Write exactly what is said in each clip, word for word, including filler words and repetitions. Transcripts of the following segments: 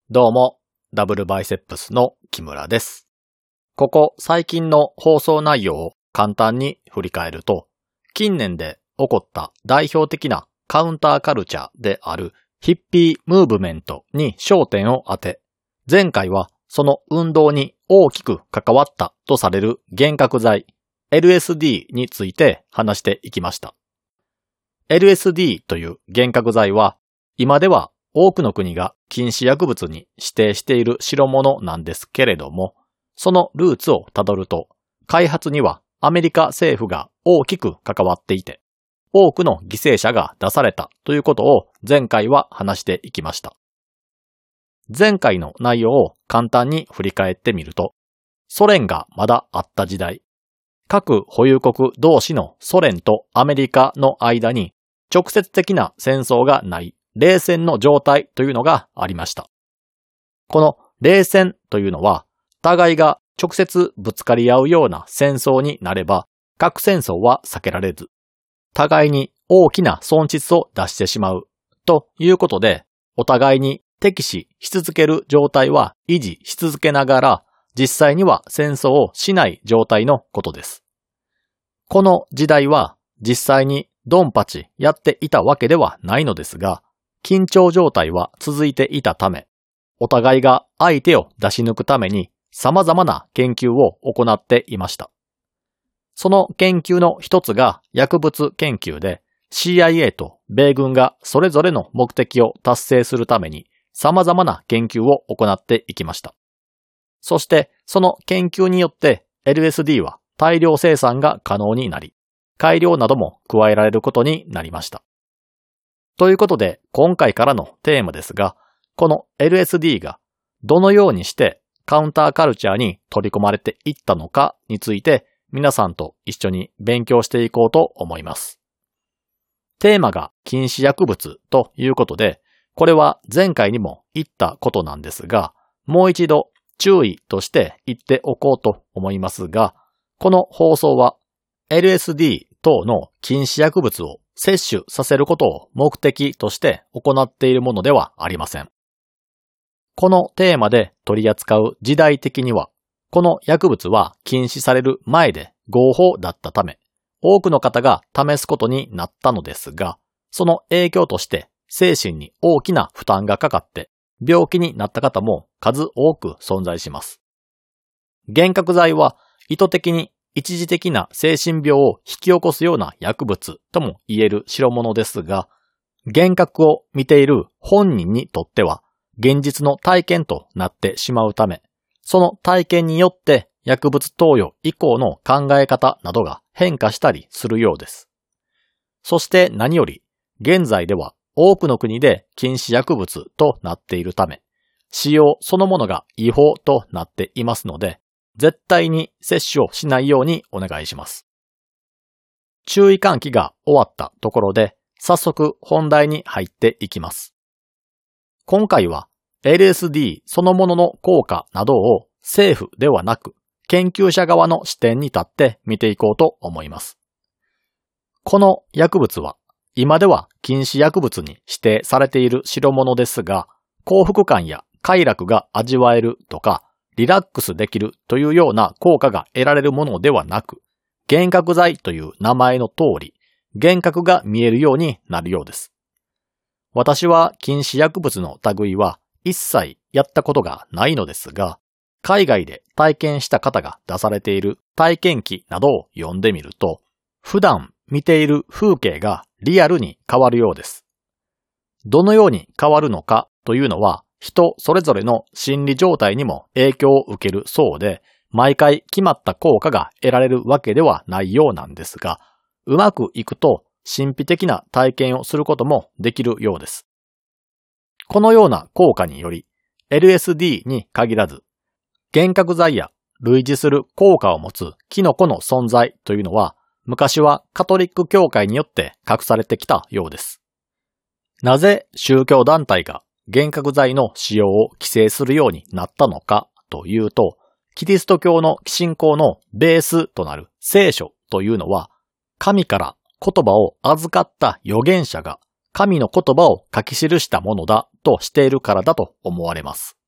どうも、ダブルバイセップスの木村です。ここ最近の放送内容を簡単に振り返ると、近年で起こった代表的なカウンターカルチャーであるヒッピームーブメントに焦点を当て、前回はその運動に大きく関わったとされる幻覚剤 エルエスディー について話していきました。エルエスディー という幻覚剤は今では多くの国が禁止薬物に指定している代物なんですけれども、そのルーツをたどると、開発にはアメリカ政府が大きく関わっていて、多くの犠牲者が出されたということを前回は話していきました。前回の内容を簡単に振り返ってみると、ソ連がまだあった時代、各保有国同士のソ連とアメリカの間に直接的な戦争がない冷戦の状態というのがありました。この冷戦というのは、互いが直接ぶつかり合うような戦争になれば、核戦争は避けられず、互いに大きな損失を出してしまうということで、お互いに敵視し続ける状態は維持し続けながら、実際には戦争をしない状態のことです。この時代は実際にドンパチやっていたわけではないのですが、緊張状態は続いていたため、お互いが相手を出し抜くために様々な研究を行っていました。その研究の一つが薬物研究で、シーアイエー と米軍がそれぞれの目的を達成するために様々な研究を行っていきました。そしてその研究によって エルエスディー は大量生産が可能になり、改良なども加えられることになりました。ということで今回からのテーマですが、この エルエスディー がどのようにしてカウンターカルチャーに取り込まれていったのかについて皆さんと一緒に勉強していこうと思います。テーマが禁止薬物ということで、これは前回にも言ったことなんですが、もう一度注意として言っておこうと思いますが、この放送は エルエスディー 等の禁止薬物を摂取させることを目的として行っているものではありません。このテーマで取り扱う時代的には、この薬物は禁止される前で合法だったため、多くの方が試すことになったのですが、その影響として精神に大きな負担がかかって病気になった方も数多く存在します。幻覚剤は意図的に一時的な精神病を引き起こすような薬物とも言える代物ですが、幻覚を見ている本人にとっては現実の体験となってしまうため、その体験によって薬物投与以降の考え方などが変化したりするようです。そして何より、現在では多くの国で禁止薬物となっているため、使用そのものが違法となっていますので、絶対に摂取をしないようにお願いします。注意喚起が終わったところで、早速本題に入っていきます。今回は エルエスディー そのものの効果などを政府ではなく、研究者側の視点に立って見ていこうと思います。この薬物は、今では禁止薬物に指定されている代物ですが、幸福感や快楽が味わえるとか、リラックスできるというような効果が得られるものではなく、幻覚剤という名前の通り、幻覚が見えるようになるようです。私は禁止薬物の類は一切やったことがないのですが、海外で体験した方が出されている体験記などを読んでみると、普段見ている風景がリアルに変わるようです。どのように変わるのかというのは、人それぞれの心理状態にも影響を受けるそうで、毎回決まった効果が得られるわけではないようなんですが、うまくいくと神秘的な体験をすることもできるようです。このような効果により、エルエスディー に限らず、幻覚剤や類似する効果を持つキノコの存在というのは、昔はカトリック教会によって隠されてきたようです。なぜ宗教団体が幻覚剤の使用を規制するようになったのかというと、キリスト教の信仰のベースとなる聖書というのは、神から言葉を預かった預言者が神の言葉を書き記したものだとしているからだと思われます。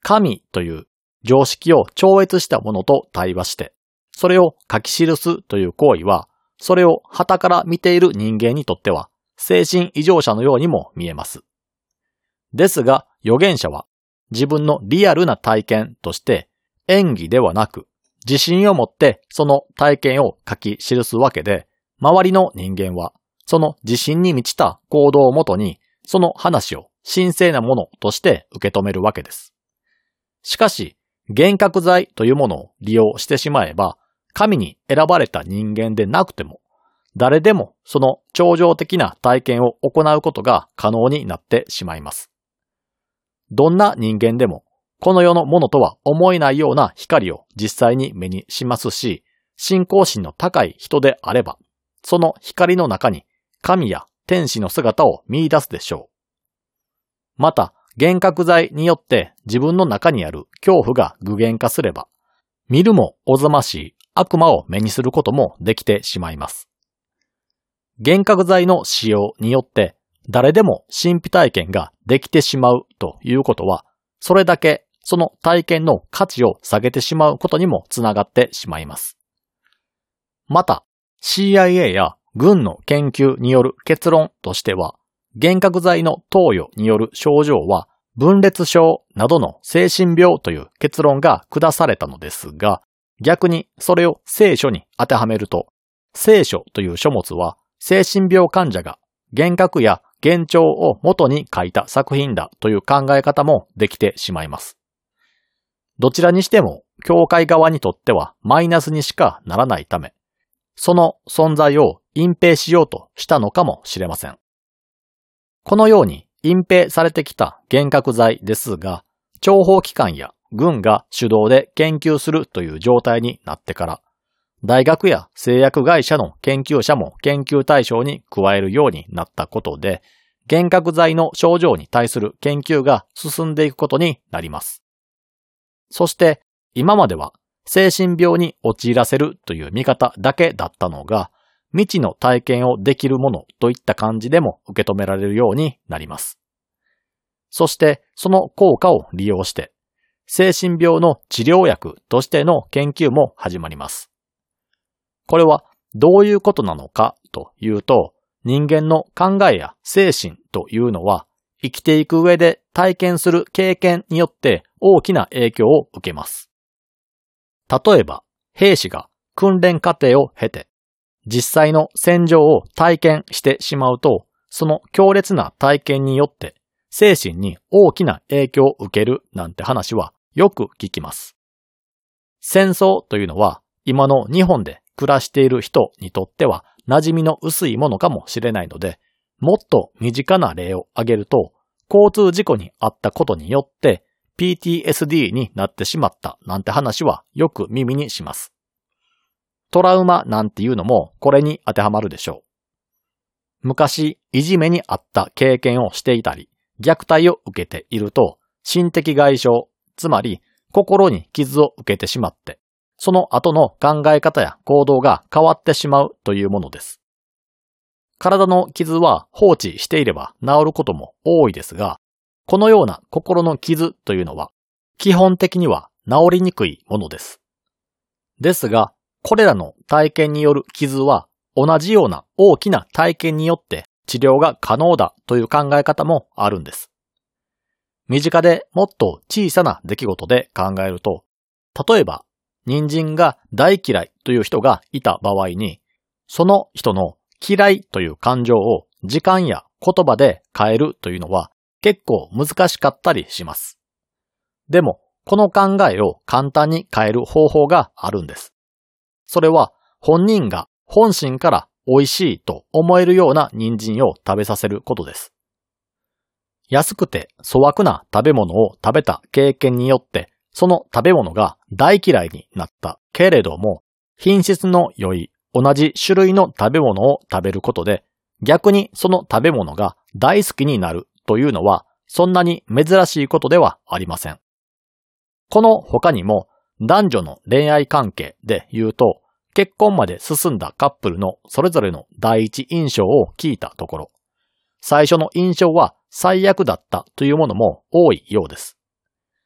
神という常識を超越したものと対話して、それを書き記すという行為は、それを傍から見ている人間にとっては、精神異常者のようにも見えます。ですが、預言者は自分のリアルな体験として演技ではなく、自信を持ってその体験を書き記すわけで、周りの人間はその自信に満ちた行動をもとに、その話を神聖なものとして受け止めるわけです。しかし、幻覚剤というものを利用してしまえば、神に選ばれた人間でなくても、誰でもその超常的な体験を行うことが可能になってしまいます。どんな人間でも、この世のものとは思えないような光を実際に目にしますし、信仰心の高い人であれば、その光の中に神や天使の姿を見出すでしょう。また、幻覚剤によって自分の中にある恐怖が具現化すれば、見るもおぞましい悪魔を目にすることもできてしまいます。幻覚剤の使用によって誰でも神秘体験ができてしまうということは、それだけその体験の価値を下げてしまうことにもつながってしまいます。また、シーアイエー や軍の研究による結論としては、幻覚剤の投与による症状は分裂症などの精神病という結論が下されたのですが、逆にそれを聖書に当てはめると、聖書という書物は精神病患者が幻覚や幻聴を元に書いた作品だという考え方もできてしまいます。どちらにしても教会側にとってはマイナスにしかならないため、その存在を隠蔽しようとしたのかもしれません。このように隠蔽されてきた幻覚剤ですが、諜報機関や軍が主導で研究するという状態になってから、大学や製薬会社の研究者も研究対象に加えるようになったことで、幻覚剤の症状に対する研究が進んでいくことになります。そして今までは精神病に陥らせるという見方だけだったのが、未知の体験をできるものといった感じでも受け止められるようになります。そしてその効果を利用して、精神病の治療薬としての研究も始まります。これはどういうことなのかというと、人間の考えや精神というのは生きていく上で体験する経験によって大きな影響を受けます。例えば、兵士が訓練過程を経て実際の戦場を体験してしまうと、その強烈な体験によって精神に大きな影響を受けるなんて話はよく聞きます。戦争というのは今の日本で暮らしている人にとっては馴染みの薄いものかもしれないので、もっと身近な例を挙げると、交通事故に遭ったことによって ピーティーエスディー になってしまったなんて話はよく耳にします。トラウマなんていうのもこれに当てはまるでしょう。昔、いじめにあった経験をしていたり、虐待を受けていると、心的外傷、つまり心に傷を受けてしまって、その後の考え方や行動が変わってしまうというものです。体の傷は放置していれば治ることも多いですが、このような心の傷というのは、基本的には治りにくいものです。ですが、これらの体験による傷は同じような大きな体験によって治療が可能だという考え方もあるんです。身近でもっと小さな出来事で考えると、例えば人参が大嫌いという人がいた場合に、その人の嫌いという感情を時間や言葉で変えるというのは結構難しかったりします。でもこの考えを簡単に変える方法があるんです。それは本人が本心から美味しいと思えるような人参を食べさせることです。安くて粗悪な食べ物を食べた経験によってその食べ物が大嫌いになったけれども、品質の良い同じ種類の食べ物を食べることで逆にその食べ物が大好きになるというのはそんなに珍しいことではありません。この他にも男女の恋愛関係で言うと、結婚まで進んだカップルのそれぞれの第一印象を聞いたところ、最初の印象は最悪だったというものも多いようです。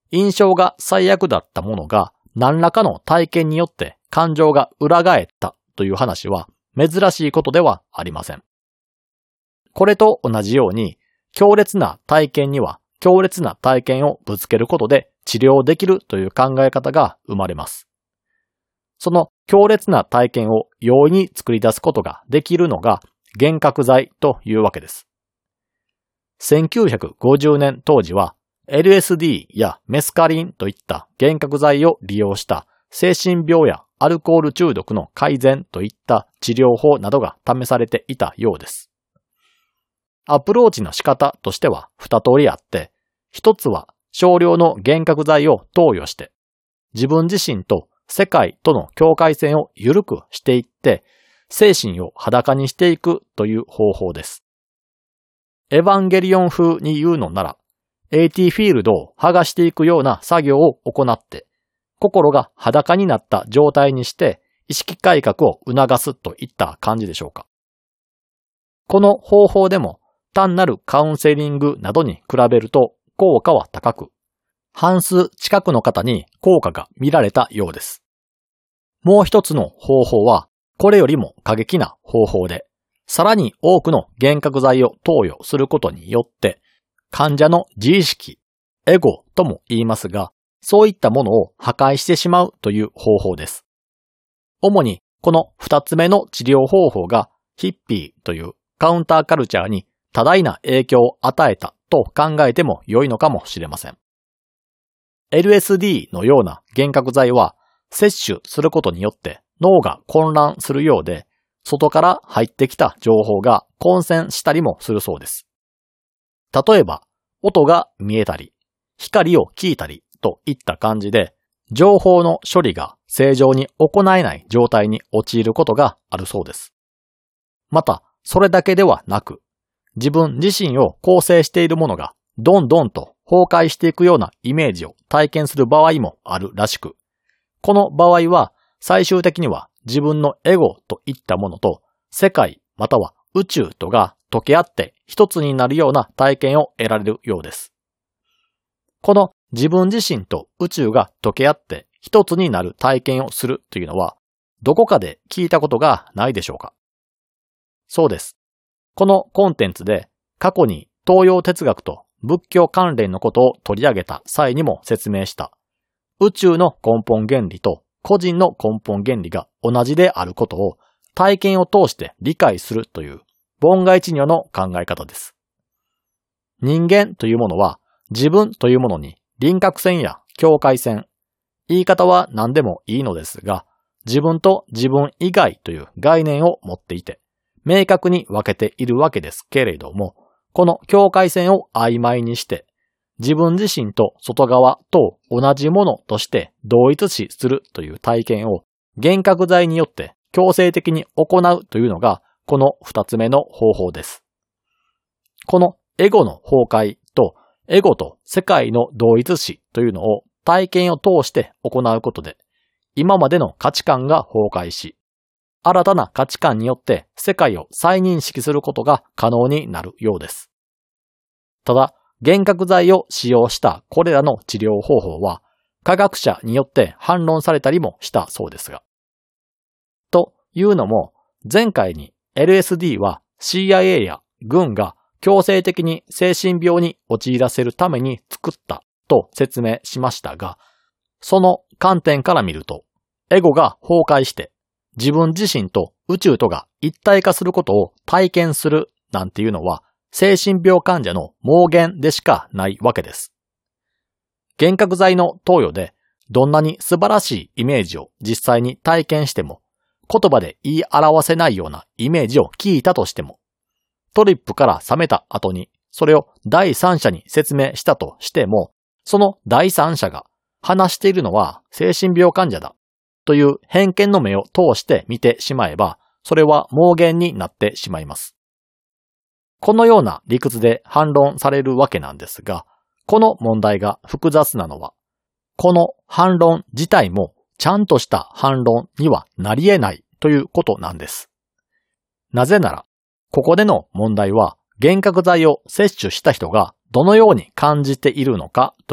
印象が最悪だったものが何らかの体験によって感情が裏返ったという話は珍しいことではありません。これと同じように、強烈な体験には強烈な体験をぶつけることで治療できるという考え方が生まれます。その強烈な体験を容易に作り出すことができるのが幻覚剤というわけです。せんきゅうひゃくごじゅうねん当時は エルエスディー やメスカリンといった幻覚剤を利用した精神病やアルコール中毒の改善といった治療法などが試されていたようです。アプローチの仕方としては二通りあって、一つは少量の幻覚剤を投与して自分自身と世界との境界線を緩くしていって精神を裸にしていくという方法です。エヴァンゲリオン風に言うのなら エーティー フィールドを剥がしていくような作業を行って心が裸になった状態にして意識改革を促すといった感じでしょうか。この方法でも単なるカウンセリングなどに比べると効果は高く、半数近くの方に効果が見られたようです。もう一つの方法はこれよりも過激な方法で、さらに多くの幻覚剤を投与することによって患者の自意識、エゴとも言いますが、そういったものを破壊してしまうという方法です。主にこの二つ目の治療方法がヒッピーというカウンターカルチャーに多大な影響を与えたと考えても良いのかもしれません。エルエスディー のような幻覚剤は摂取することによって脳が混乱するようで、外から入ってきた情報が混戦したりもするそうです。例えば、音が見えたり、光を聞いたりといった感じで、情報の処理が正常に行えない状態に陥ることがあるそうです。また、それだけではなく、自分自身を構成しているものがどんどんと崩壊していくようなイメージを体験する場合もあるらしく、この場合は最終的には自分のエゴといったものと世界または宇宙とが溶け合って一つになるような体験を得られるようです。この自分自身と宇宙が溶け合って一つになる体験をするというのはどこかで聞いたことがないでしょうか。そうです。このコンテンツで過去に東洋哲学と仏教関連のことを取り上げた際にも説明した宇宙の根本原理と個人の根本原理が同じであることを体験を通して理解するという凡外知如の考え方です。人間というものは自分というものに輪郭線や境界線、言い方は何でもいいのですが、自分と自分以外という概念を持っていて、明確に分けているわけですけれども、この境界線を曖昧にして、自分自身と外側と同じものとして同一視するという体験を幻覚剤によって強制的に行うというのがこの二つ目の方法です。このエゴの崩壊とエゴと世界の同一視というのを体験を通して行うことで、今までの価値観が崩壊し、新たな価値観によって世界を再認識することが可能になるようです。ただ、幻覚剤を使用したこれらの治療方法は科学者によって反論されたりもしたそうですが。というのも、前回に エルエスディー は シーアイエー や軍が強制的に精神病に陥らせるために作ったと説明しましたが、その観点から見ると、エゴが崩壊して自分自身と宇宙とが一体化することを体験するなんていうのは精神病患者の妄言でしかないわけです。幻覚剤の投与でどんなに素晴らしいイメージを実際に体験しても、言葉で言い表せないようなイメージを聞いたとしても、トリップから覚めた後にそれを第三者に説明したとしても、その第三者が話しているのは精神病患者だという偏見の目を通して見てしまえば、それは妄言になってしまいます。このような理屈で反論されるわけなんですが、この問題が複雑なのは、この反論自体もちゃんとした反論にはなり得ないということなんです。なぜなら、ここでの問題は幻覚剤を摂取した人がどのように感じているのかという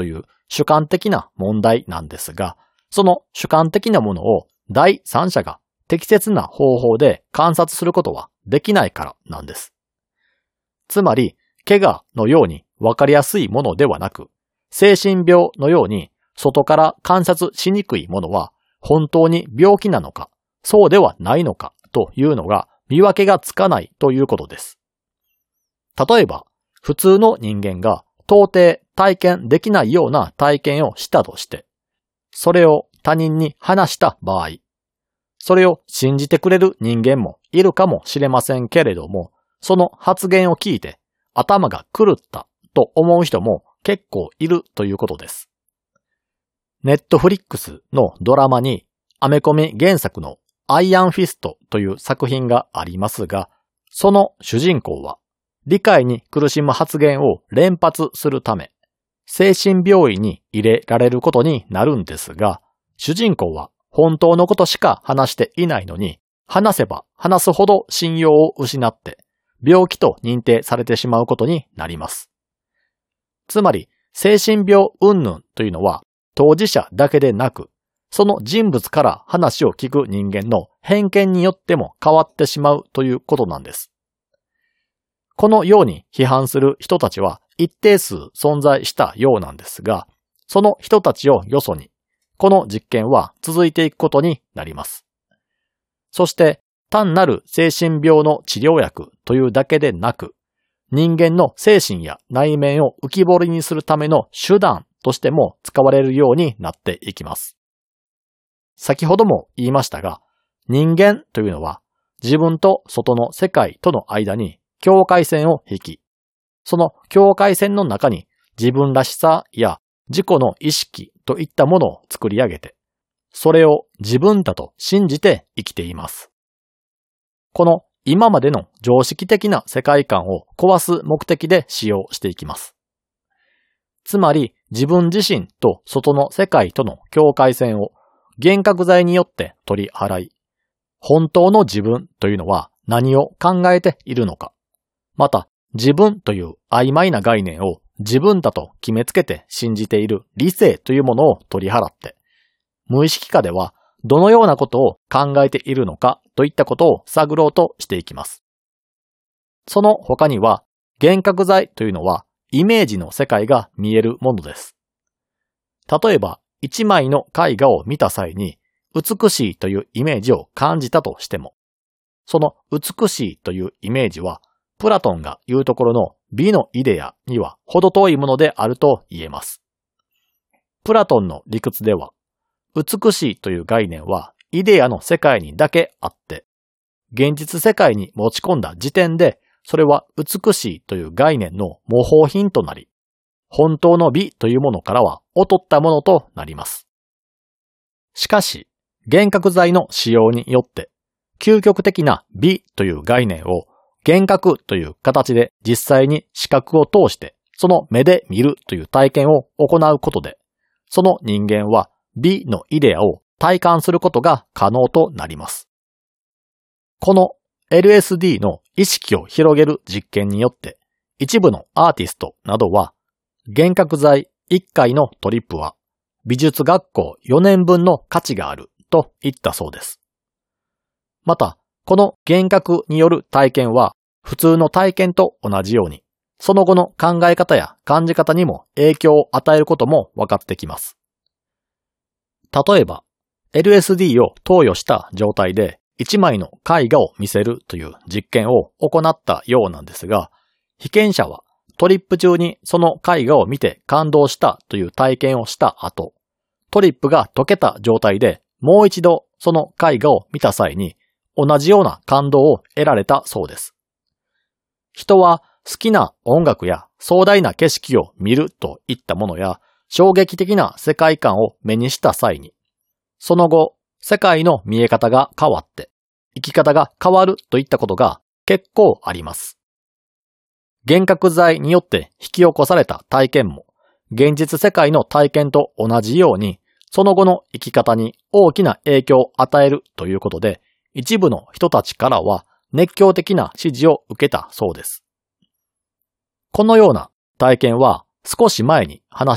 主観的な問題なんですが、その主観的なものを第三者が適切な方法で観察することはできないからなんです。つまり、怪我のようにわかりやすいものではなく、精神病のように外から観察しにくいものは本当に病気なのか、そうではないのかというのが見分けがつかないということです。例えば、普通の人間が到底体験できないような体験をしたとして、それを他人に話した場合、それを信じてくれる人間もいるかもしれませんけれども、その発言を聞いて頭が狂ったと思う人も結構いるということです。ネットフリックスのドラマにアメコミ原作のアイアンフィストという作品がありますが、その主人公は理解に苦しむ発言を連発するため、精神病院に入れられることになるんですが、主人公は本当のことしか話していないのに、話せば話すほど信用を失って、病気と認定されてしまうことになります。つまり、精神病云々というのは、当事者だけでなく、その人物から話を聞く人間の偏見によっても変わってしまうということなんです。このように批判する人たちは一定数存在したようなんですが、その人たちをよそに、この実験は続いていくことになります。そして、単なる精神病の治療薬というだけでなく、人間の精神や内面を浮き彫りにするための手段としても使われるようになっていきます。先ほども言いましたが、人間というのは自分と外の世界との間に境界線を引き、その境界線の中に自分らしさや自己の意識といったものを作り上げて、それを自分だと信じて生きています。この今までの常識的な世界観を壊す目的で使用していきます。つまり自分自身と外の世界との境界線を幻覚剤によって取り払い、本当の自分というのは何を考えているのか、また自分という曖昧な概念を自分だと決めつけて信じている理性というものを取り払って、無意識下ではどのようなことを考えているのかといったことを探ろうとしていきます。その他には、幻覚剤というのはイメージの世界が見えるものです。例えば、一枚の絵画を見た際に美しいというイメージを感じたとしても、その美しいというイメージはプラトンが言うところの美のイデアには程遠いものであると言えます。プラトンの理屈では、美しいという概念はイデアの世界にだけあって、現実世界に持ち込んだ時点で、それは美しいという概念の模倣品となり、本当の美というものからは劣ったものとなります。しかし、幻覚剤の使用によって、究極的な美という概念を幻覚という形で実際に視覚を通して、その目で見るという体験を行うことで、その人間は美のイデアを体感することが可能となります。この エルエスディー の意識を広げる実験によって、一部のアーティストなどは、幻覚剤いっかいのトリップは美術学校よねんぶんの価値があると言ったそうです。また、この幻覚による体験は普通の体験と同じように、その後の考え方や感じ方にも影響を与えることも分かってきます。例えば、エルエスディー を投与した状態で一枚の絵画を見せるという実験を行ったようなんですが、被験者はトリップ中にその絵画を見て感動したという体験をした後、トリップが解けた状態でもう一度その絵画を見た際に同じような感動を得られたそうです。人は好きな音楽や壮大な景色を見るといったものや衝撃的な世界観を目にした際に、その後、世界の見え方が変わって、生き方が変わるといったことが結構あります。幻覚剤によって引き起こされた体験も、現実世界の体験と同じように、その後の生き方に大きな影響を与えるということで、一部の人たちからは熱狂的な支持を受けたそうです。このような体験は少し前に話した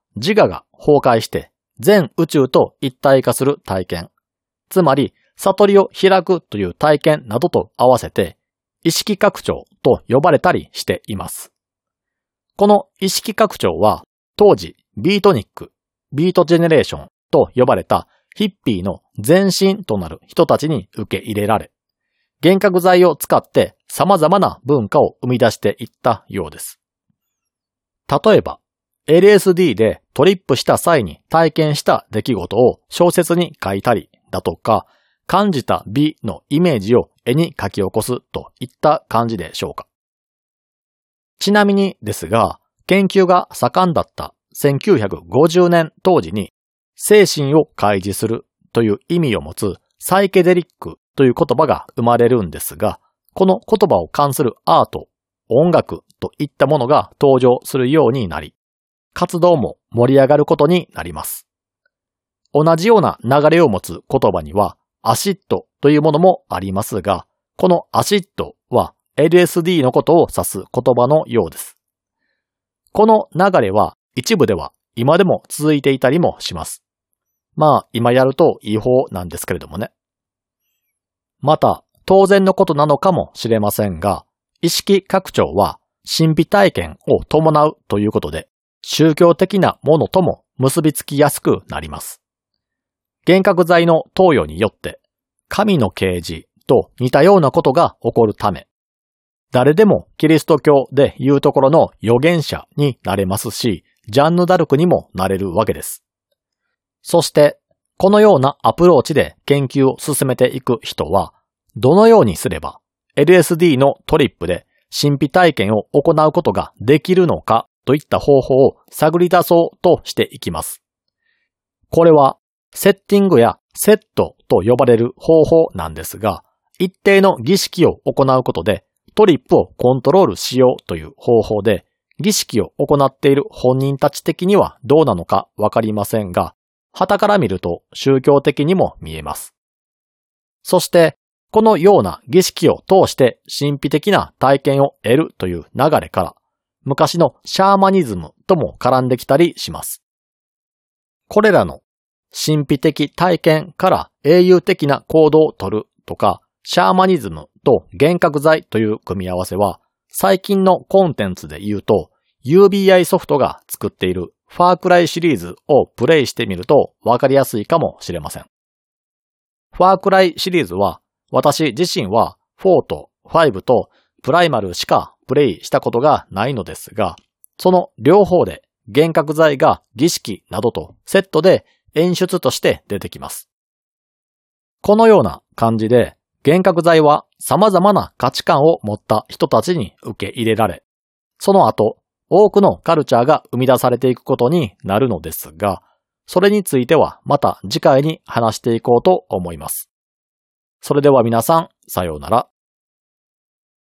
自我が崩壊して全宇宙と一体化する体験、つまり悟りを開くという体験などと合わせて意識拡張と呼ばれたりしています。この意識拡張は当時ビートニック、ビートジェネレーションと呼ばれたヒッピーの前身となる人たちに受け入れられ、幻覚剤を使って様々な文化を生み出していったようです。例えば、エルエスディー でトリップした際に体験した出来事を小説に書いたりだとか、感じた美のイメージを絵に書き起こすといった感じでしょうか。ちなみにですが、研究が盛んだったせんきゅうひゃくごじゅうねん当時に精神を開示するという意味を持つサイケデリックという言葉が生まれるんですが、この言葉を関するアート、音楽といったものが登場するようになり、活動も盛り上がることになります。同じような流れを持つ言葉にはアシッドというものもありますが、このアシッドは エルエスディー のことを指す言葉のようです。この流れは一部では今でも続いていたりもします。まあ今やると違法なんですけれどもね。また当然のことなのかもしれませんが、意識拡張は神秘体験を伴うということで、宗教的なものとも結びつきやすくなります。幻覚剤の投与によって神の啓示と似たようなことが起こるため、誰でもキリスト教でいうところの預言者になれますし、ジャンヌ・ダルクにもなれるわけです。そして、このようなアプローチで研究を進めていく人は、どのようにすれば エルエスディー のトリップで神秘体験を行うことができるのかといった方法を探り出そうとしていきます。これはセッティングやセットと呼ばれる方法なんですが、一定の儀式を行うことでトリップをコントロールしようという方法で、儀式を行っている本人たち的にはどうなのかわかりませんが、傍から見ると宗教的にも見えます。そして、このような儀式を通して神秘的な体験を得るという流れから、昔のシャーマニズムとも絡んできたりします。これらの神秘的体験から英雄的な行動をとるとか、シャーマニズムと幻覚剤という組み合わせは、最近のコンテンツで言うと、ユービーアイ ソフトが作っているファークライシリーズをプレイしてみるとわかりやすいかもしれません。ファークライシリーズは、私自身はフォーとファイブとプライマルしかプレイしたことがないのですが、その両方で幻覚剤が儀式などとセットで演出として出てきます。このような感じで、幻覚剤は様々な価値観を持った人たちに受け入れられ、その後、多くのカルチャーが生み出されていくことになるのですが、それについてはまた次回に話していこうと思います。それでは皆さん、さようなら。